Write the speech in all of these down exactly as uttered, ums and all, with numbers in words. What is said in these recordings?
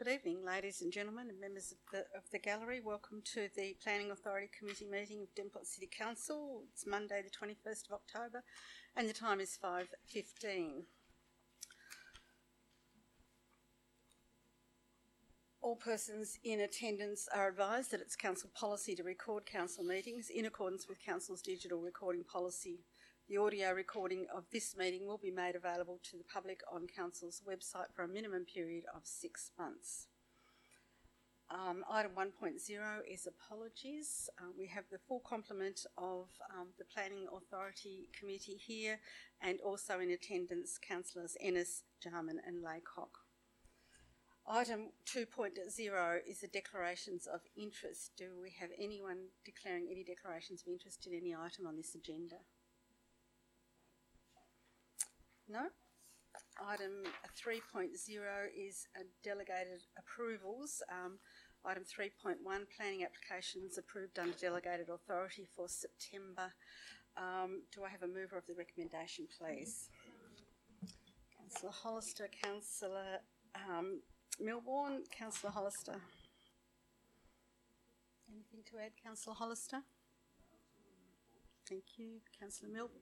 Good evening, ladies and gentlemen and members of the, of the gallery. Welcome to the Planning Authority Committee meeting of Demport City Council. It's Monday the twenty-first of October and the time is five fifteen. All persons in attendance are advised that it's council policy to record council meetings in accordance with council's digital recording policy. The audio recording of this meeting will be made available to the public on council's website for a minimum period of six months. Um, item one point zero is apologies. Uh, we have the full complement of um, the Planning Authority Committee here, and also in attendance councillors Ennis, Jarman and Laycock. Item two point zero is the declarations of interest. Do we have anyone declaring any declarations of interest in any item on this agenda? No. Item three point zero is a delegated approvals. Um, item three point one, planning applications approved under delegated authority for September. Um, do I have a mover of the recommendation, please? Councillor Hollister, Councillor um, Milbourne, Councillor Hollister. Anything to add, Councillor Hollister? Thank you. Councillor Milbourne.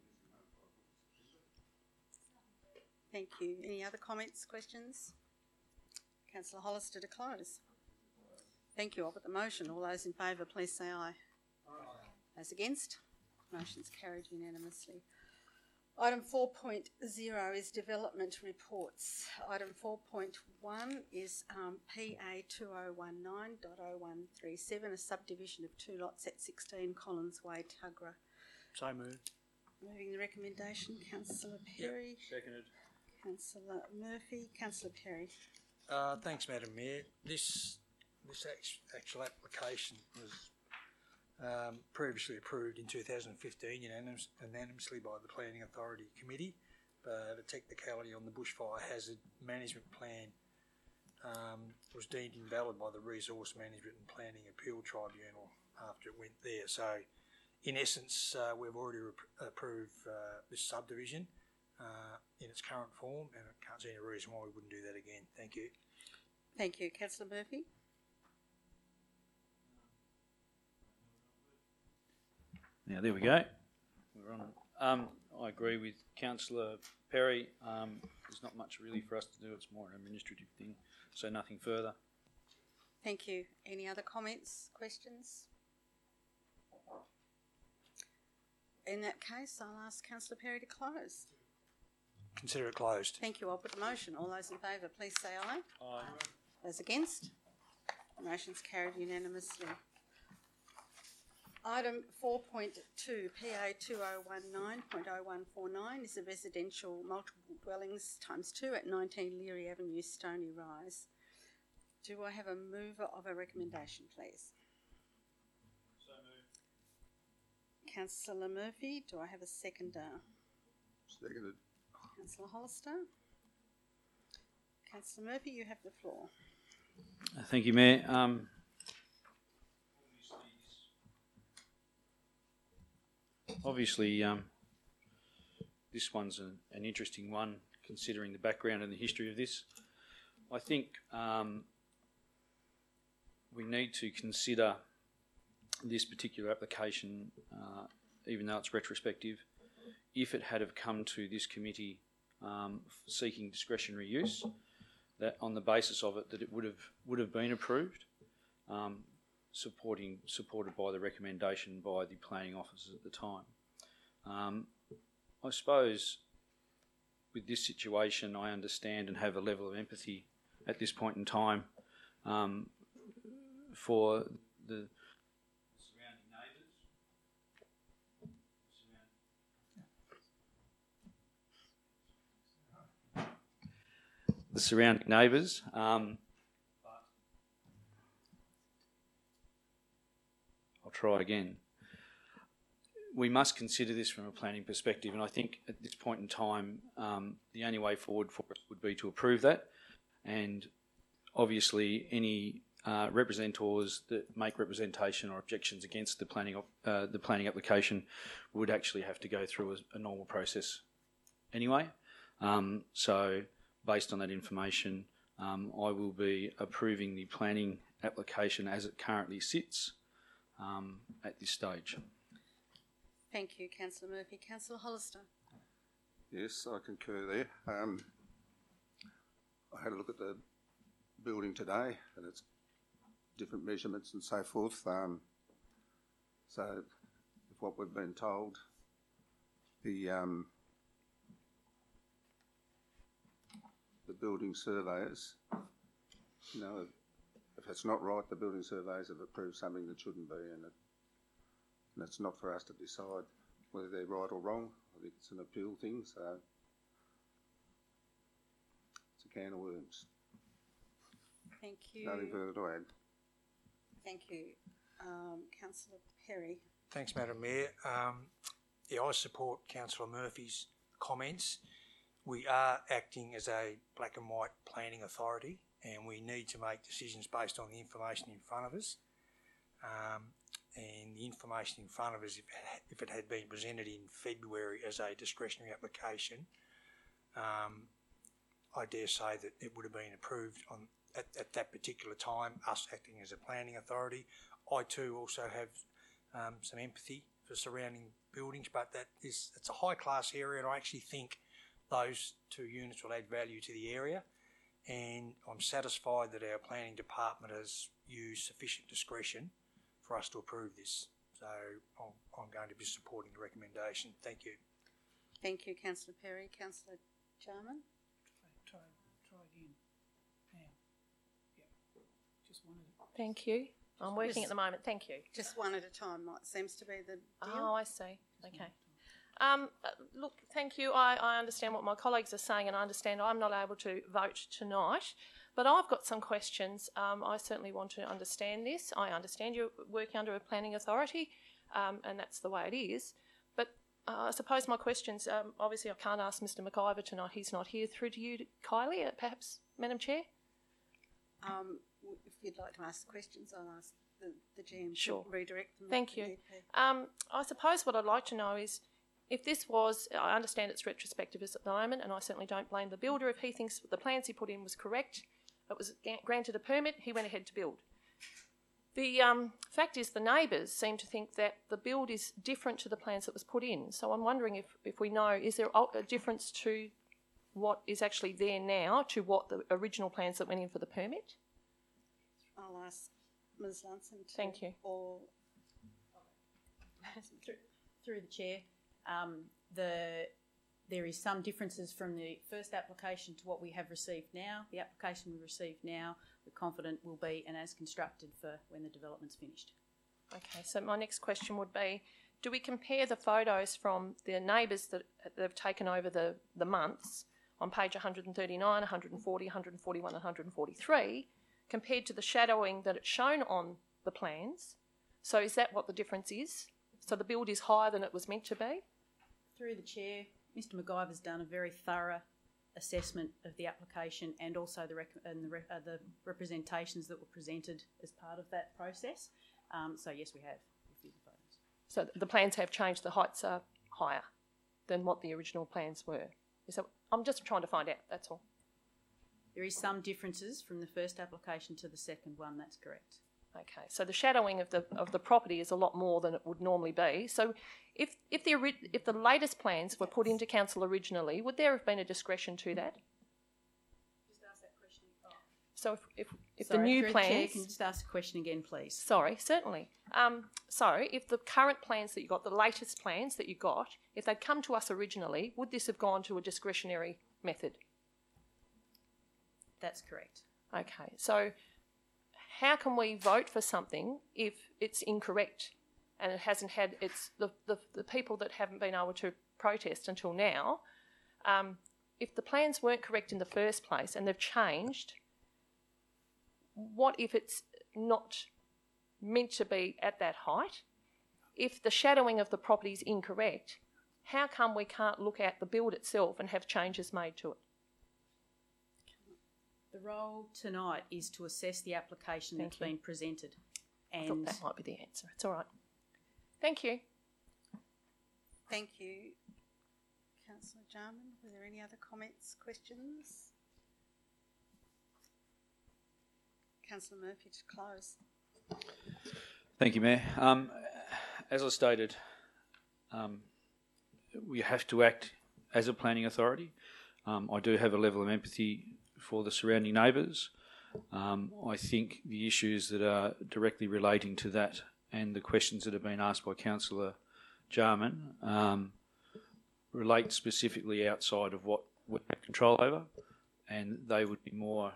Thank you. Any other comments, questions? Councillor Hollister to close. Thank you. I'll put the motion. All those in favour, please say aye. Aye. Those against? Motion's carried unanimously. Item four point zero is development reports. Item four point one is um, P A two oh one nine dot oh one three seven, a subdivision of two lots at sixteen Collins Way, Tuggerah. So moved. Moving the recommendation, Councillor Perry. Yep, seconded. Councillor Murphy. Councillor Perry. Uh, thanks, Madam Mayor. This this actual application was um, previously approved in two thousand fifteen unanimous, unanimously by the Planning Authority Committee, but a technicality on the Bushfire Hazard Management Plan um, was deemed invalid by the Resource Management and Planning Appeal Tribunal after it went there. So, in essence, uh, we've already approved uh, this subdivision Uh, in its current form, and I can't see any reason why we wouldn't do that again. Thank you. Thank you. Councillor Murphy. Now, there we go. We're on it. Um, I agree with Councillor Perry. Um, there's not much really for us to do. It's more an administrative thing, so nothing further. Thank you. Any other comments, questions? In that case, I'll ask Councillor Perry to close. Consider it closed. Thank you. I'll put the motion. All those in favour, please say aye. Aye. Those against? The motion's carried unanimously. Item four point two, P A two oh one nine dot oh one four nine is a residential multiple dwellings times two at nineteen Leary Avenue, Stony Rise. Do I have a mover of a recommendation, please? So moved. Councillor Murphy. Do I have a seconder? Seconded. Councillor Hollister. Councillor Murphy, you have the floor. Uh, thank you, Mayor. Um, obviously, um, this one's an, an interesting one, considering the background and the history of this. I think um, we need to consider this particular application, uh, even though it's retrospective, if it had have come to this committee um, seeking discretionary use, that on the basis of it that it would have would have been approved, um, supporting supported by the recommendation by the planning officers at the time. Um, I suppose with this situation, I understand and have a level of empathy at this point in time um, for the surrounding neighbours. The surrounding neighbours. Um, but I'll try again. We must consider this from a planning perspective, and I think at this point in time, um, the only way forward for us would be to approve that, and obviously any uh, representors that make representation or objections against the planning of, uh, the planning application would actually have to go through a, a normal process anyway. Um, so based on that information, um, I will be approving the planning application as it currently sits um, at this stage. Thank you, Councillor Murphy. Councillor Hollister. Yes, I concur there. Um, I had a look at the building today and its different measurements and so forth. Um, so, if what we've been told, the um, the building surveyors, you know, if it's not right, the building surveyors have approved something that shouldn't be, and, it, and it's not for us to decide whether they're right or wrong. I think it's an appeal thing, so it's a can of worms. Thank you. Nothing further to add. Thank you. Um, Councillor Perry. Thanks, Madam Mayor. Um, yeah, I support Councillor Murphy's comments. We are acting as a black and white planning authority, and we need to make decisions based on the information in front of us. Um, and the information in front of us, if it, if it had been presented in February as a discretionary application, um, I dare say that it would have been approved on at, at that particular time, us acting as a planning authority. I too also have um, some empathy for surrounding buildings, but that is it's a high class area, and I actually think those two units will add value to the area, and I'm satisfied that our planning department has used sufficient discretion for us to approve this. So I'm, I'm going to be supporting the recommendation. Thank you. Thank you, Councillor Perry. Councillor Jarman. Try, try again. Pam. Yeah. Just one of the... Thank you. I'm working Yes. at the moment. Thank you. Just one at a time might seems to be the deal. Oh, I see. Okay. Um, uh, look, thank you. I, I understand what my colleagues are saying, and I understand I'm not able to vote tonight. But I've got some questions. Um, I certainly want to understand this. I understand you're working under a planning authority, um, and that's the way it is. But uh, I suppose my questions, um, obviously I can't ask Mister McIver tonight. He's not here. Through to you, Kylie, uh, perhaps, Madam Chair? Um, w- if you'd like to ask the questions, I'll ask the, the G M Sure. to redirect them. Thank to the you. D P. Um, I suppose what I'd like to know is if this was, I understand it's retrospective at the moment, and I certainly don't blame the builder if he thinks the plans he put in was correct. It was granted a permit, he went ahead to build. The um, fact is the neighbours seem to think that the build is different to the plans that was put in. So I'm wondering if, if we know, is there a difference to what is actually there now to what the original plans that went in for the permit? I'll ask Miz Lunson to... Thank you. Or through, through the chair, um, the there is some differences from the first application to what we have received now. The application we received now, we're confident will be an as constructed for when the development's finished. Okay, so my next question would be, do we compare the photos from the neighbours that that have taken over the, the months on page one hundred thirty-nine, one hundred forty, one hundred forty-one and one hundred forty-three compared to the shadowing that it's shown on the plans? So is that what the difference is? So the build is higher than it was meant to be? Through the chair, Mister McIver's done a very thorough assessment of the application and also the, rec- and the, re- uh, the representations that were presented as part of that process. Um, so yes, we have reviewed the photos. So the plans have changed, the heights are higher than what the original plans were. Is that, I'm just trying to find out, that's all. There is some differences from the first application to the second one, that's correct. Okay, so the shadowing of the of the property is a lot more than it would normally be. So if if the ori- if the latest plans were put into council originally, would there have been a discretion to that? Just ask that question. So if if, if Sorry, the new through the chair, plans, can you just ask the question again, please? sorry, certainly. Um, so if the current plans that you got, the latest plans that you got, if they'd come to us originally, would this have gone to a discretionary method? That's correct. Okay, so how can we vote for something if it's incorrect and it hasn't had its the, the, the people that haven't been able to protest until now, um, if the plans weren't correct in the first place and they've changed, what if it's not meant to be at that height? If the shadowing of the property is incorrect, how come we can't look at the build itself and have changes made to it? The role tonight is to assess the application Thank that's you. been presented. I thought And that might be the answer. It's all right. Thank you. thank you, Councillor Jarman. Were there any other comments, questions? Councillor Murphy to close. Thank you, Mayor. Um, as I stated, um, we have to act as a planning authority. Um, I do have a level of empathy for the surrounding neighbours. Um, I think the issues that are directly relating to that and the questions that have been asked by Councillor Jarman um, relate specifically outside of what we have control over, and they would be more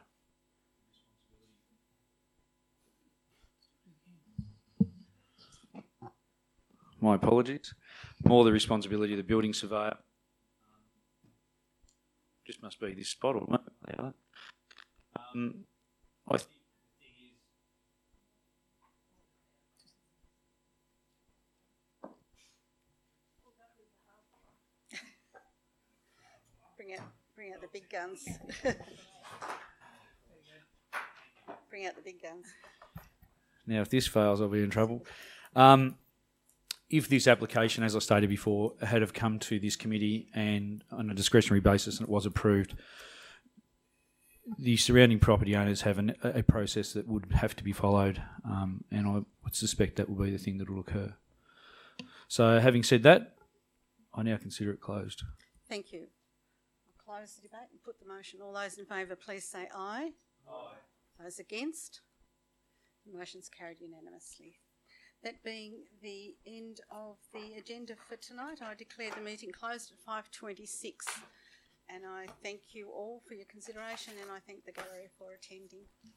my apologies, more the responsibility of the building surveyor. Just must be this spot or not. Um, I think Bring out, bring out the big guns. Bring out the big guns. now, if this fails, I'll be in trouble. Um, if this application, as I stated before, had have come to this committee and on a discretionary basis and it was approved, the surrounding property owners have an, a process that would have to be followed, um, and I would suspect that will be the thing that will occur. So, having said that, I now consider it closed. Thank you. I'll close the debate and put the motion. All those in favour, please say aye. Aye. Those against? The motion's carried unanimously. That being the end of the agenda for tonight, I declare the meeting closed at five twenty-six. And I thank you all for your consideration, and I thank the gallery for attending.